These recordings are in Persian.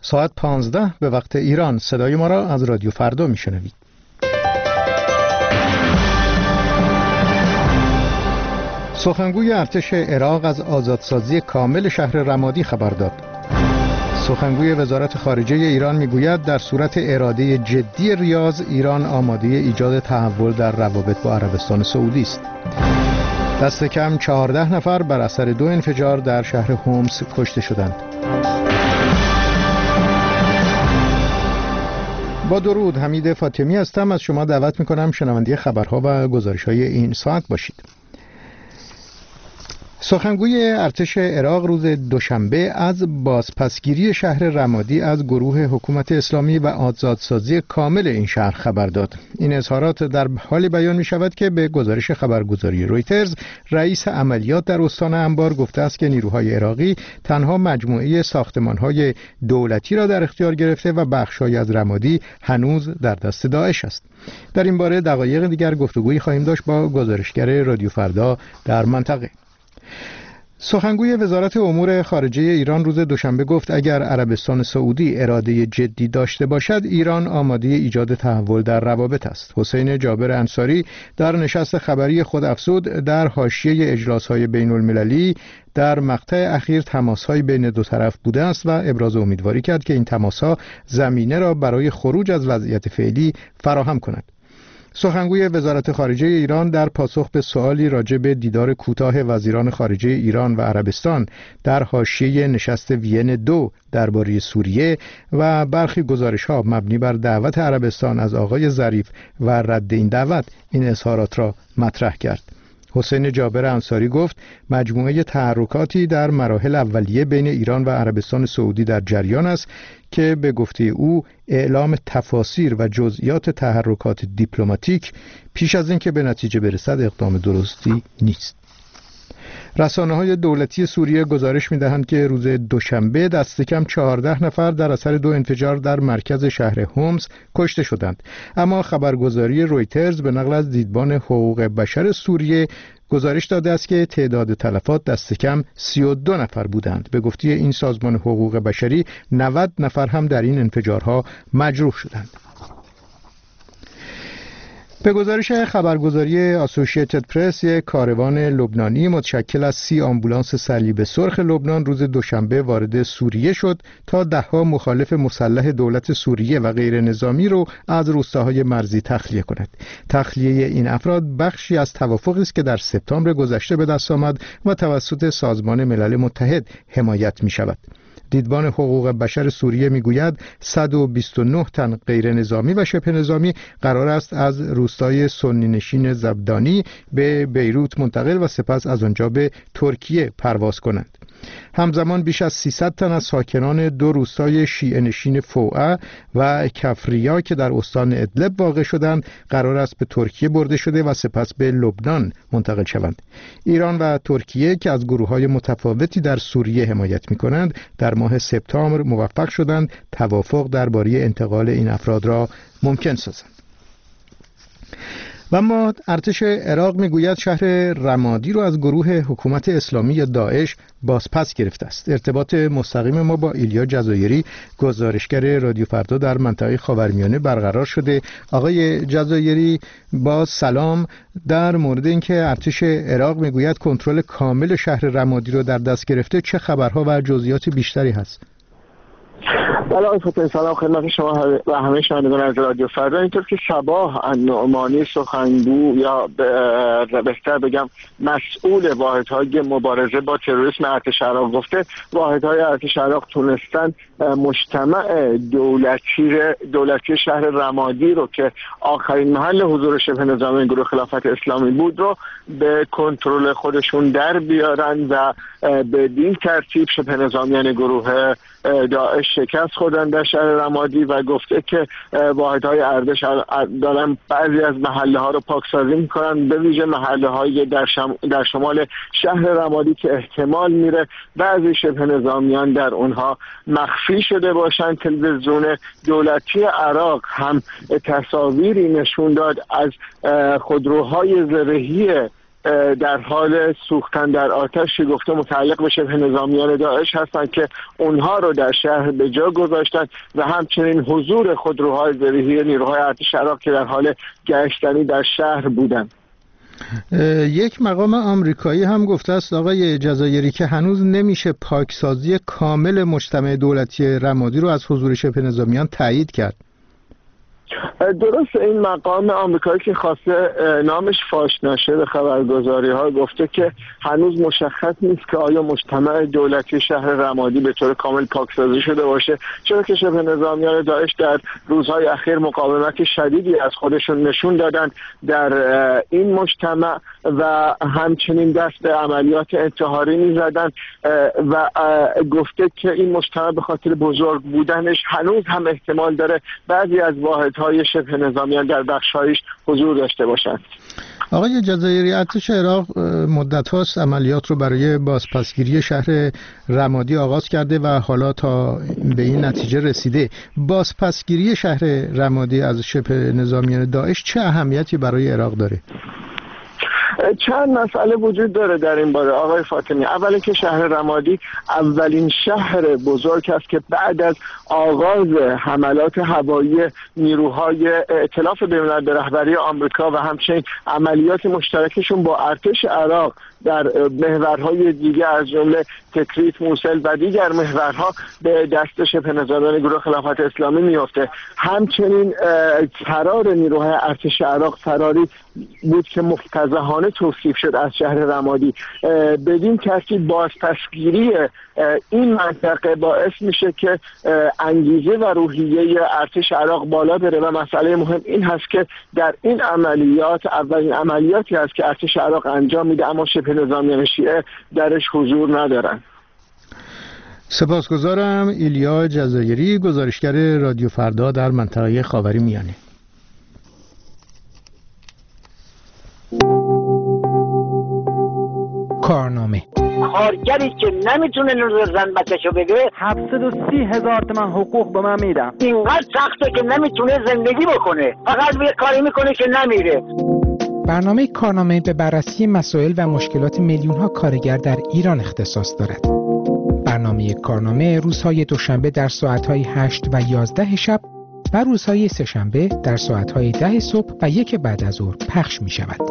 ساعت 15 به وقت ایران. صدای ما را از رادیو فردا میشنوید. سخنگوی ارتش عراق از آزادسازی کامل شهر رمادی خبر داد. سخنگوی وزارت خارجه ایران میگوید در صورت اراده جدی ریاض، ایران آماده ایجاد تحول در روابط با عربستان سعودی است. دست کم 14 نفر بر اثر 2 انفجار در شهر هومس کشته شدند. با درود، حمید فاطمی هستم. از شما دعوت میکنم شنونده خبرها و گزارش‌های این ساعت باشید. سخنگوی ارتش عراق روز دوشنبه از بازپسگیری شهر رمادی از گروه حکومت اسلامی و آزادسازی کامل این شهر خبر داد. این اظهارات در حالی بیان می شود که به گزارش خبرگزاری رویترز، رئیس عملیات در استان انبار گفته است که نیروهای عراقی تنها مجموعه ساختمان‌های دولتی را در اختیار گرفته و بخش‌هایی از رمادی هنوز در دست داعش است. در این باره دقایق دیگر گفتگویی خواهیم داشت با گزارشگر رادیو فردا در منطقه. سخنگوی وزارت امور خارجه ایران روز دوشنبه گفت اگر عربستان سعودی اراده جدی داشته باشد، ایران آماده ایجاد تحول در روابط است. حسین جابر انصاری در نشست خبری خود افزود در حاشیه اجلاس‌های بین‌المللی در مقطع اخیر تماس‌های بین دو طرف بوده است و ابراز امیدواری کرد که این تماس‌ها زمینه را برای خروج از وضعیت فعلی فراهم کند. سخنگوی وزارت خارجه ایران در پاسخ به سوالی راجع به دیدار کوتاه وزیران خارجه ایران و عربستان در حاشیه نشست وین 2 درباره سوریه و برخی گزارش‌ها مبنی بر دعوت عربستان از آقای ظریف و رد این دعوت، این اظهارات را مطرح کرد. حسین جابر انصاری گفت مجموعه تحرکاتی در مراحل اولیه بین ایران و عربستان سعودی در جریان است که به گفته او اعلام تفاسیر و جزئیات تحرکات دیپلماتیک پیش از اینکه به نتیجه برسد اقدام درستی نیست. رسانه‌های دولتی سوریه گزارش می‌دهند که روز دوشنبه دست کم 14 نفر در اثر 2 انفجار در مرکز شهر هومس کشته شدند. اما خبرگزاری رویترز به نقل از دیدبان حقوق بشر سوریه گزارش داده است که تعداد تلفات دست کم 32 نفر بودند. به گفته این سازمان حقوق بشری 90 نفر هم در این انفجارها مجروح شدند. به گزارش خبرگزاری آسوشییتد پرس، یک کاروان لبنانی متشکل از 30 آمبولانس صلیب سرخ لبنان روز دوشنبه وارد سوریه شد تا ده‌ها مخالف مسلح دولت سوریه و غیر نظامی رو از روستاهای مرزی تخلیه کند. تخلیه این افراد بخشی از توافقی است که در سپتامبر گذشته به دست آمد و توسط سازمان ملل متحد حمایت می شود. دیدبان حقوق بشر سوریه میگوید 129 تن غیر نظامی و شبه نظامی قرار است از روستای سنی نشین زبدانی به بیروت منتقل و سپس از آنجا به ترکیه پرواز کنند. همزمان بیش از 300 تن از ساکنان 2 روستای شیعه نشین فوعه و کفریا که در استان ادلب واقع شدند قرار است به ترکیه برده شده و سپس به لبنان منتقل شوند. ایران و ترکیه که از گروه‌های متفاوتی در سوریه حمایت می‌کنند در ماه سپتامبر موفق شدند توافق درباره انتقال این افراد را ممکن سازند. و اما ارتش عراق میگوید شهر رمادی رو از گروه حکومت اسلامی یا داعش بازپس گرفته است. ارتباط مستقیم ما با ایلیا جزایری، گزارشگر رادیو فردا در منطقه خاورمیانه برقرار شده. آقای جزایری با سلام، در مورد اینکه ارتش عراق میگوید کنترل کامل شهر رمادی رو در دست گرفته، چه خبرها و جزئیات بیشتری هست؟ بله آقای سلام خدمت شما و همه شنوندگان از رادیو فردا. اینطور که صباح النعمانی سخنگو یا بهتر بگم مسئول واحدهای مبارزه با تروریسم ارتش عراق گفته واحدهای ارتش عراق تونستن مجتمع دولتی شهر رمادی رو که آخرین محل حضور شبه نظامی گروه خلافت اسلامی بود رو به کنترل خودشون در بیارن و بدین ترتیب شبه نظامیان گروه داعش شکست خوردن در شهر رمادی و گفته که واحدهای ارتش دارن بعضی از محله ها رو پاکسازی میکنن، به ویژه محله های در شمال شهر رمادی که احتمال میره بعضی شبه نظامیان در اونها مخفی شده باشن. تلویزیون دولتی عراق هم تصاویری نشون داد از خودروهای زرهی در حال سوختن در آتش گفته متعلق به شبه نظامیان داعش هستند که اونها رو در شهر به جا گذاشتن و همچنین حضور خودروهای زرهی نیروهای ارتش عراق که در حال گشتنی در شهر بودند. یک مقام آمریکایی هم گفته است آقای جزایری که هنوز نمیشه پاکسازی کامل مجتمع دولتی رمادی رو از حضور شبه نظامیان تایید کرد. درست، این مقام آمریکایی که خواسته نامش فاش نشه به خبرگزاری ها گفته که هنوز مشخص نیست که آیا مجتمع دولتی شهر رمادی به طور کامل پاکسازی شده باشه، چرا که شبه نظامیان داعش در روزهای اخیر مقاومت شدیدی از خودشون نشون دادن در این مجتمع و همچنین دست به عملیات انتحاری می‌زدن و گفته که این مجتمع به خاطر بزرگ بودنش هنوز هم احتمال داره بعضی از واحدهای شبه نظامیان در بخش‌هایش حضور داشته باشند. آقای جزایری، ارتش عراق مدت هاست عملیات رو برای بازپسگیری شهر رمادی آغاز کرده و حالا تا به این نتیجه رسیده. بازپسگیری شهر رمادی از شبه نظامیان داعش چه اهمیتی برای عراق داره؟ چند مسئله وجود داره در این باره آقای فاطمی. اولی که شهر رمادی اولین شهر بزرگ است که بعد از آغاز حملات هوایی نیروهای ائتلاف بین‌الملل به رهبری آمریکا و همچنین عملیات مشترکشون با ارتش عراق در محورهای دیگه از جمله تکریت، موصل و دیگر محورها به دست شبه نظامیان گروه خلافت اسلامی میفته. همچنین فرار نیروهای ارتش عراق فراری بود که مفتضحانه توصیف شد از شهر رمادی. بدین ترتیب بازپسگیری این منطقه باعث میشه که انگیزه و روحیه ارتش عراق بالا بره و مسئله مهم این هست که در این عملیات اولین عملیاتی است که ارتش عراق انجام میده اما شبه نظامیان شیعه درش حضور ندارن. سپاسگزارم. ایلیا جزایری، گزارشگر رادیو فردا در منطقه خاورمیانه. کارنامه کارگری که نمیتونه نظر زن بچه‌شو بگیره 730,000 تومان حقوق به من میدم. اینقدر سخته که نمیتونه زندگی بکنه، فقط یه کاری میکنه که نمیره. برنامه کارنامه به بررسی مسائل و مشکلات میلیون‌ها کارگر در ایران اختصاص دارد. برنامه کارنامه روزهای دوشنبه در ساعت‌های 8 و 11 شب و روزهای سه‌شنبه در ساعت‌های 10 صبح و 1 بعد از ظهر پخش می‌شود.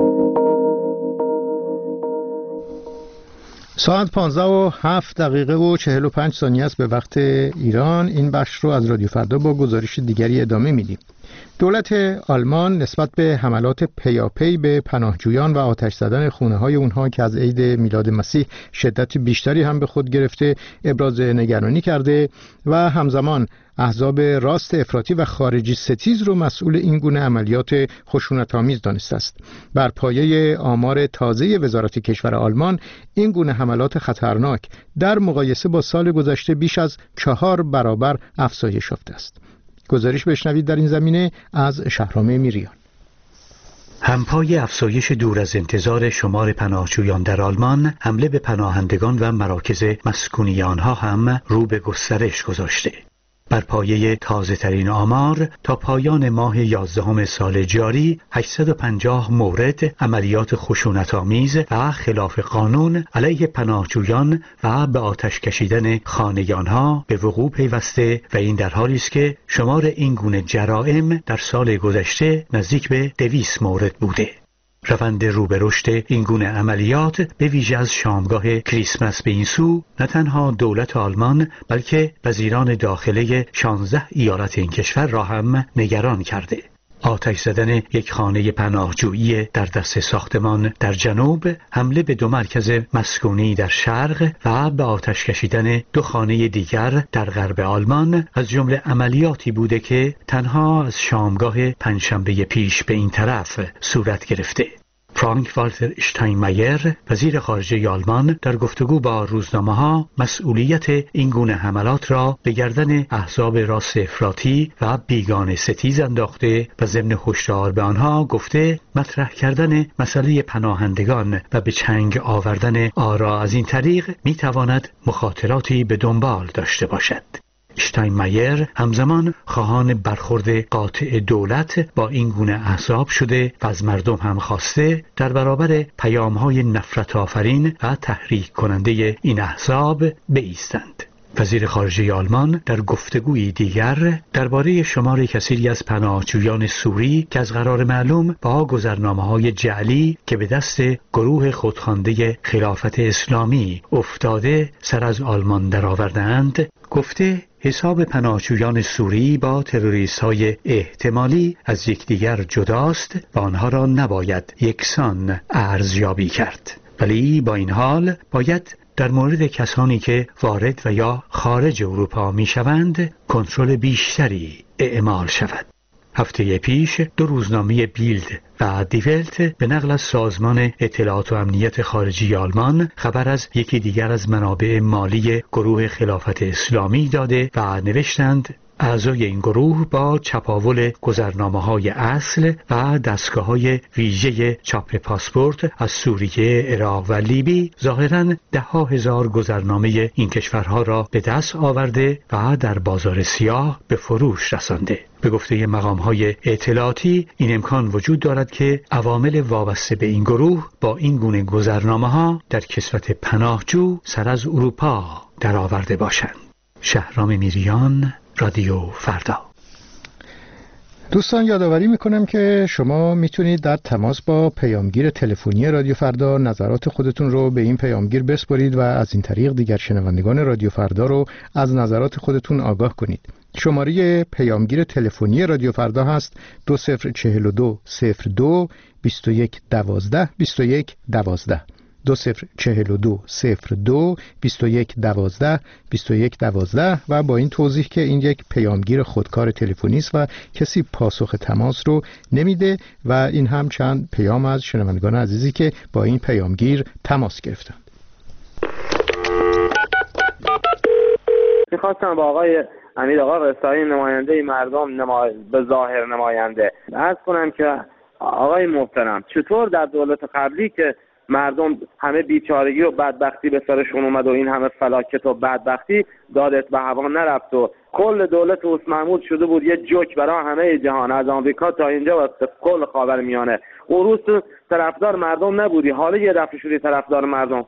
ساعت 15:07 و 45 ثانیه است به وقت ایران. این بخش رو از رادیو فردا با گزارش دیگری ادامه میدیم. دولت آلمان نسبت به حملات پیاپی به پناهجویان و آتش زدن خونه‌های اونها که از عید میلاد مسیح شدت بیشتری هم به خود گرفته ابراز نگرانی کرده و همزمان احزاب راست افراطی و خارجی ستیز رو مسئول این گونه عملیات خشونت‌آمیز دانسته است. بر پایه آمار تازه وزارت کشور آلمان این گونه حملات خطرناک در مقایسه با سال گذشته بیش از 4 برابر افزایش یافته است. گزارش بشنوید در این زمینه از شهرام میریان. همپای افزایش دور از انتظار شمار پناهجویان در آلمان، حمله به پناهندگان و مراکز مسکونی آنها هم رو به گسترش گذاشته. بر پایه تازه ترین آمار تا پایان ماه 11 سال جاری 850 مورد عملیات خشونت‌آمیز و خلاف قانون علیه پناهجویان و به آتش کشیدن خانه آنها به وقوع پیوسته و این در حالی است که شمار این گونه جرائم در سال گذشته نزدیک به 200 مورد بوده. روند رو به رشد این گونه عملیات به ویژه از شامگاه کریسمس به این سو نه تنها دولت آلمان بلکه وزیران داخله 16 ایالت این کشور را هم نگران کرده. آتش زدن یک خانه پناهجویی در دست ساختمان در جنوب، حمله به 2 مرکز مسکونی در شرق و به آتش کشیدن 2 خانه دیگر در غرب آلمان از جمله عملیاتی بوده که تنها از شامگاه پنجشنبه پیش به این طرف صورت گرفته. فرانک والتر اشتاینمایر، وزیر خارجه آلمان، در گفتگو با روزنامه‌ها مسئولیت این گونه حملات را به گردن احزاب راست افراطی و بیگانه ستیز انداخته و ضمن هشدار به آنها گفته مطرح کردن مسئله پناهندگان و به چنگ آوردن آرا از این طریق می‌تواند مخاطراتی به دنبال داشته باشد. اشتاینمایر همزمان خواهان برخورد قاطع دولت با این گونه احزاب شده و از مردم هم خواسته در برابر پیام‌های نفرت آفرین و تحریک کننده این احزاب بایستند. وزیر خارجه آلمان در گفتگویی دیگر درباره شمار کثیری از پناهجویان سوری که از قرار معلوم با گذرنامه‌های جعلی که به دست گروه خودخوانده خلافت اسلامی افتاده سر از آلمان درآورده‌اند گفته حساب پناهجویان سوری با تروریست‌های احتمالی از یکدیگر جداست و آنها را نباید یکسان ارزیابی کرد. ولی با این حال باید در مورد کسانی که وارد و یا خارج اروپا می شوند کنترل بیشتری اعمال شود. هفته پیش 2 روزنامه بیلد و دیولت به نقل از سازمان اطلاعات و امنیت خارجی آلمان خبر از یکی دیگر از منابع مالی گروه خلافت اسلامی داده و نوشتند اعضای این گروه با چپاول گذرنامه‌های اصل و دستگاه‌های ویژه چاپ پاسپورت از سوریه، عراق و لیبی ظاهراً 10,000 گذرنامه این کشورها را به دست آورده و در بازار سیاه به فروش رسانده. به گفته مقام‌های اطلاعاتی این امکان وجود دارد که عوامل وابسته به این گروه با این گونه گذرنامه‌ها در کسوت پناهجو سر از اروپا درآورده باشند. شهرام میریان، رادیو فردا. دوستان یادآوری میکنم که شما میتونید در تماس با پیامگیر تلفنی رادیو فردا نظرات خودتون رو به این پیامگیر بسپارید و از این طریق دیگر شنوندگان رادیو فردا رو از نظرات خودتون آگاه کنید. شماره پیامگیر تلفنی رادیو فردا هست 2042 02 21 12 21 12 2042 02 21 12 21 12 و با این توضیح که این یک پیامگیر خودکار تلفنی است و کسی پاسخ تماس رو نمیده و این هم چند پیام از شنوندگان عزیزی که با این پیامگیر تماس گرفتند. میخواستم با آقای امیر آقا رسایی نماینده مردم به ظاهر نماینده عرض کنم که آقای محترم چطور در دولت قبلی که مردم همه بیچارگی و بدبختی به سرشون اومد و این همه فلاکت و بدبختی دادت به هوا نرفت و کل دولت اوس محمود شده بود یه جوک برای همه جهان از آمریکا تا اینجا و کل خاورمیانه، اون روز تو طرفدار مردم نبودی، حالا یه دفعه شدی طرفدار مردم.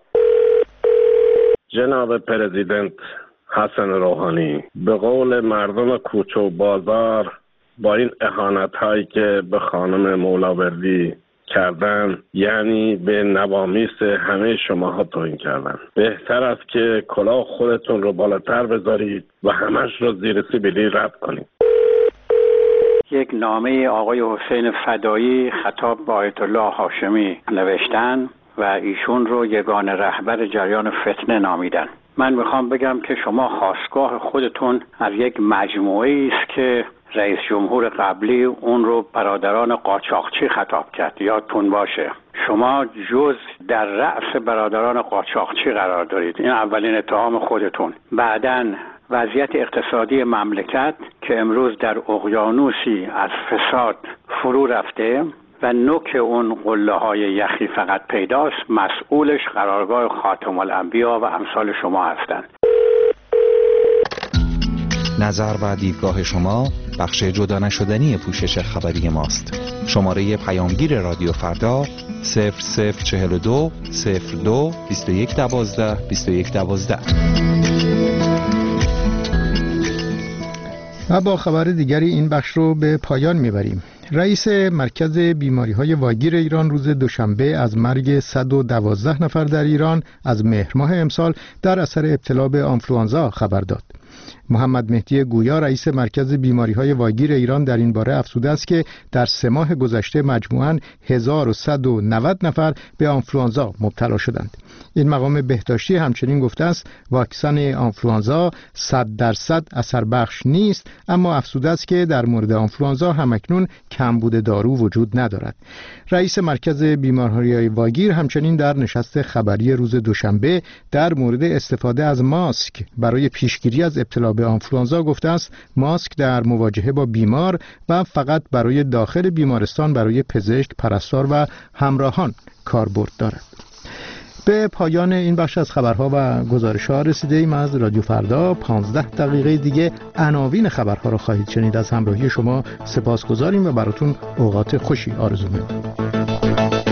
جناب پرزیدنت حسن روحانی، به قول مردم کوچه و بازار با این اهانت هایی که به خانم مولاوردی کردن، یعنی به نوامیس همه شماها توهین کردن. بهتر است که کلاه خودتون رو بالاتر بذارید و همش رو زیر سیبیلی رد کنید. یک نامه آقای حسین فدایی خطاب با آیت الله هاشمی نوشتن و ایشون رو یگانه رهبر جریان فتنه نامیدن. من میخوام بگم که شما خاستگاه خودتون از یک مجموعه است که رئیس جمهور قبلی اون رو برادران قاچاقچی خطاب کرد، یادتون باشه. شما جز در رأس برادران قاچاقچی قرار دارید. این اولین اتهام خودتون. بعداً وضعیت اقتصادی مملکت که امروز در اقیانوسی از فساد فرو رفته و نوک اون قله‌های یخی فقط پیداست، مسئولش قرارگاه خاتم الانبیا و امثال شما هستند. نظر و دیدگاه شما بخش جدا نشدنی پوشش خبری ماست. شماره پیامگیر رادیو فردا 0042 02 21 12 21 12. و با خبر دیگری این بخش رو به پایان میبریم. رئیس مرکز بیماری‌های واگیر ایران روز دوشنبه از مرگ 112 نفر در ایران از مهر ماه امسال در اثر ابتلا به آنفلوانزا خبر داد. محمد مهدی گویا رئیس مرکز بیماری‌های واگیر ایران در این باره افزوده است که در 3 ماه گذشته مجموعاً 1190 نفر به آنفلوانزا مبتلا شدند. این مقام بهداشتی همچنین گفته است واکسن آنفلوانزا 100% اثر بخش نیست، اما افزوده است که در مورد آنفلوانزا همکنون کمبود دارو وجود ندارد. رئیس مرکز بیماری‌های واگیر همچنین در نشست خبری روز دوشنبه در مورد استفاده از ماسک برای پیشگیری از ابتلا به آنفلوانزا گفته است ماسک در مواجهه با بیمار و فقط برای داخل بیمارستان برای پزشک، پرستار و همراهان کاربرد دارد. به پایان این بخش از خبرها و گزارش‌ها رسیده ایم از رادیو فردا. 15 دقیقه دیگه عناوین خبرها را خواهید شنید. از همراهی شما سپاسگزاریم و براتون اوقات خوشی آرزو می‌کنم.